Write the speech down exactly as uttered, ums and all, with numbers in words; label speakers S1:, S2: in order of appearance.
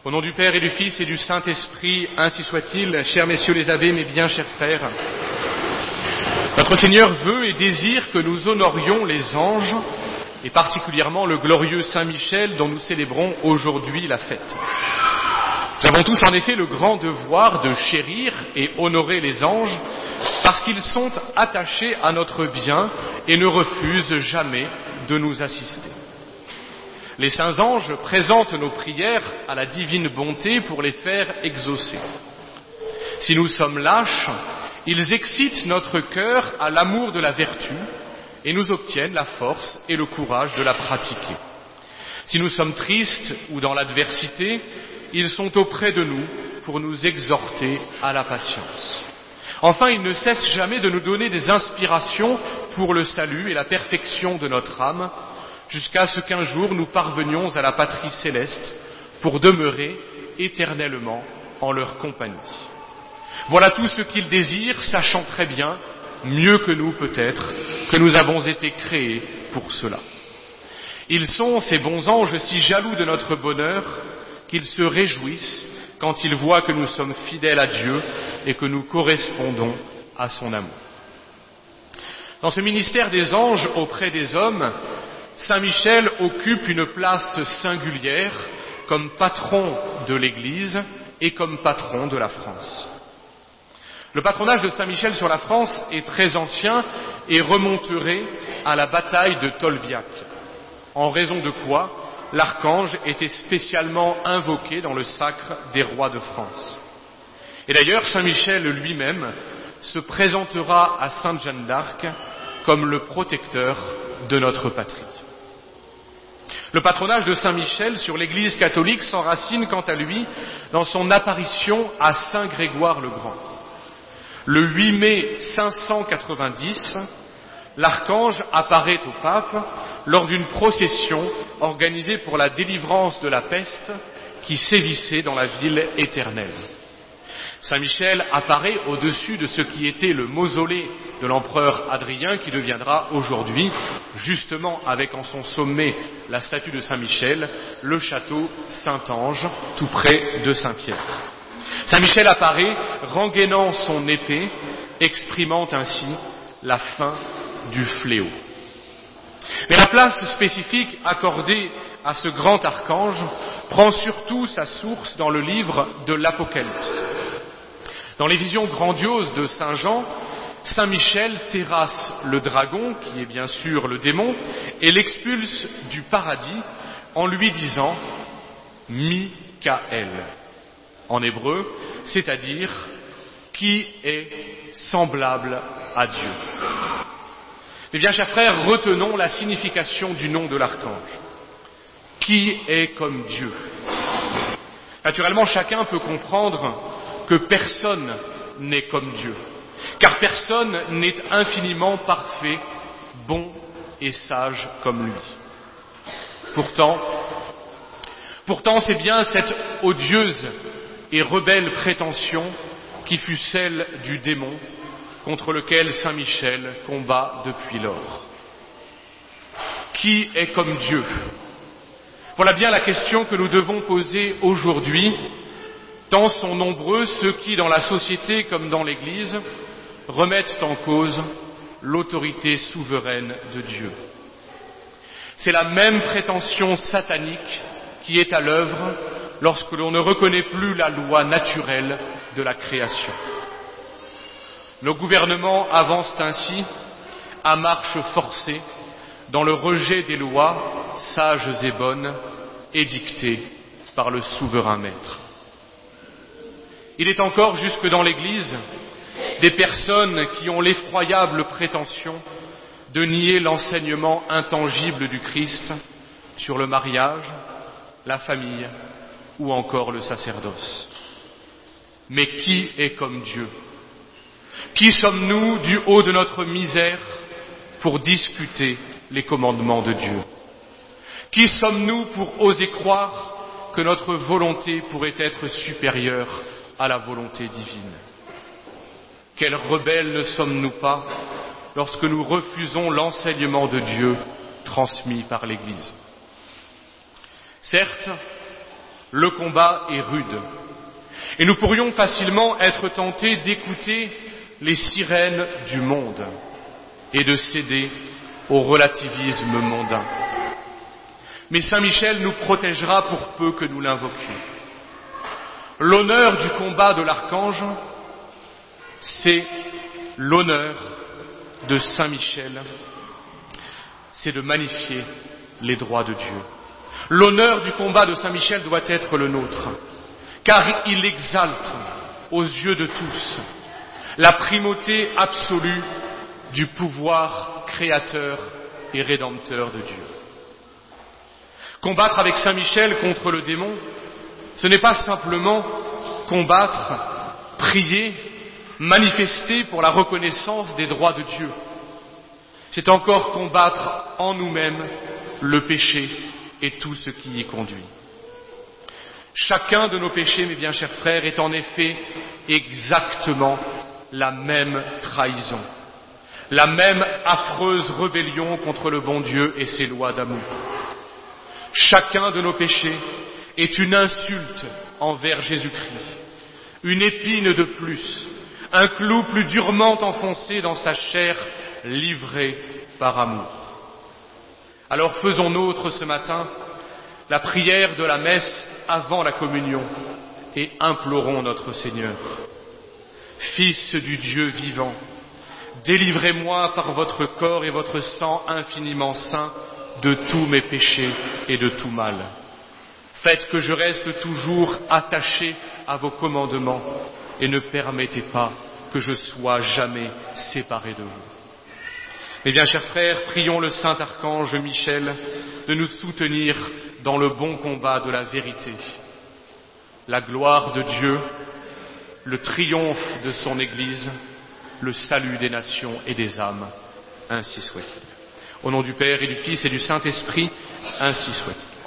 S1: Au nom du Père et du Fils et du Saint-Esprit, ainsi soit-il, chers messieurs les abbés, mes bien chers frères, notre Seigneur veut et désire que nous honorions les anges, et particulièrement le glorieux Saint Michel dont nous célébrons aujourd'hui la fête. Nous avons tous en effet le grand devoir de chérir et honorer les anges, parce qu'ils sont attachés à notre bien et ne refusent jamais de nous assister. Les saints anges présentent nos prières à la divine bonté pour les faire exaucer. Si nous sommes lâches, ils excitent notre cœur à l'amour de la vertu et nous obtiennent la force et le courage de la pratiquer. Si nous sommes tristes ou dans l'adversité, ils sont auprès de nous pour nous exhorter à la patience. Enfin, ils ne cessent jamais de nous donner des inspirations pour le salut et la perfection de notre âme, jusqu'à ce qu'un jour nous parvenions à la patrie céleste pour demeurer éternellement en leur compagnie. Voilà tout ce qu'ils désirent, sachant très bien, mieux que nous peut-être, que nous avons été créés pour cela. Ils sont, ces bons anges, si jaloux de notre bonheur qu'ils se réjouissent quand ils voient que nous sommes fidèles à Dieu et que nous correspondons à son amour. Dans ce ministère des anges auprès des hommes, Saint Michel occupe une place singulière comme patron de l'Église et comme patron de la France. Le patronage de Saint Michel sur la France est très ancien et remonterait à la bataille de Tolbiac, en raison de quoi l'archange était spécialement invoqué dans le sacre des rois de France. Et d'ailleurs, Saint Michel lui-même se présentera à Sainte Jeanne d'Arc comme le protecteur de notre patrie. Le patronage de Saint Michel sur l'Église catholique s'enracine quant à lui dans son apparition à Saint Grégoire le Grand. Le huit mai cinq cent quatre-vingt-dix, l'archange apparaît au pape lors d'une procession organisée pour la délivrance de la peste qui sévissait dans la ville éternelle. Saint Michel apparaît au-dessus de ce qui était le mausolée de l'empereur Adrien, qui deviendra aujourd'hui, justement avec en son sommet la statue de Saint Michel, le château Saint-Ange, tout près de Saint-Pierre. Saint Michel apparaît rengainant son épée, exprimant ainsi la fin du fléau. Mais la place spécifique accordée à ce grand archange prend surtout sa source dans le livre de l'Apocalypse. Dans les visions grandioses de Saint Jean, Saint Michel terrasse le dragon, qui est bien sûr le démon, et l'expulse du paradis en lui disant « Mikaël » en hébreu, c'est-à-dire « qui est semblable à Dieu ». Eh bien, chers frères, retenons la signification du nom de l'archange. Qui est comme Dieu ? Naturellement, chacun peut comprendre que personne n'est comme Dieu, car personne n'est infiniment parfait, bon et sage comme lui. Pourtant, pourtant, c'est bien cette odieuse et rebelle prétention qui fut celle du démon contre lequel Saint Michel combat depuis lors. Qui est comme Dieu ? Voilà bien la question que nous devons poser aujourd'hui, tant sont nombreux ceux qui, dans la société comme dans l'Église, remettent en cause l'autorité souveraine de Dieu. C'est la même prétention satanique qui est à l'œuvre lorsque l'on ne reconnaît plus la loi naturelle de la création. Nos gouvernements avancent ainsi à marche forcée dans le rejet des lois sages et bonnes édictées par le souverain maître. Il est encore jusque dans l'Église des personnes qui ont l'effroyable prétention de nier l'enseignement intangible du Christ sur le mariage, la famille ou encore le sacerdoce. Mais qui est comme Dieu ? Qui sommes-nous du haut de notre misère pour discuter les commandements de Dieu ? Qui sommes-nous pour oser croire que notre volonté pourrait être supérieure à la volonté divine ? Quels rebelles ne sommes-nous pas lorsque nous refusons l'enseignement de Dieu transmis par l'Église ? Certes, le combat est rude. Et nous pourrions facilement être tentés d'écouter les sirènes du monde et de céder au relativisme mondain. Mais Saint Michel nous protégera pour peu que nous l'invoquions. L'honneur du combat de l'archange, c'est l'honneur de Saint Michel, c'est de magnifier les droits de Dieu. L'honneur du combat de Saint Michel doit être le nôtre, car il exalte aux yeux de tous la primauté absolue du pouvoir créateur et rédempteur de Dieu. Combattre avec Saint Michel contre le démon, ce n'est pas simplement combattre, prier, manifester pour la reconnaissance des droits de Dieu. C'est encore combattre en nous-mêmes le péché et tout ce qui y conduit. Chacun de nos péchés, mes bien chers frères, est en effet exactement la même trahison, la même affreuse rébellion contre le bon Dieu et ses lois d'amour. Chacun de nos péchés est une insulte envers Jésus-Christ, une épine de plus, un clou plus durement enfoncé dans sa chair livrée par amour. Alors faisons nôtre ce matin la prière de la messe avant la communion et implorons notre Seigneur. Fils du Dieu vivant, délivrez-moi par votre corps et votre sang infiniment saint de tous mes péchés et de tout mal. Faites que je reste toujours attaché à vos commandements et ne permettez pas que je sois jamais séparé de vous. Eh bien, chers frères, prions le saint archange Michel de nous soutenir dans le bon combat de la vérité. La gloire de Dieu, le triomphe de son Église, le salut des nations et des âmes, ainsi soit-il. Au nom du Père et du Fils et du Saint-Esprit, ainsi soit-il.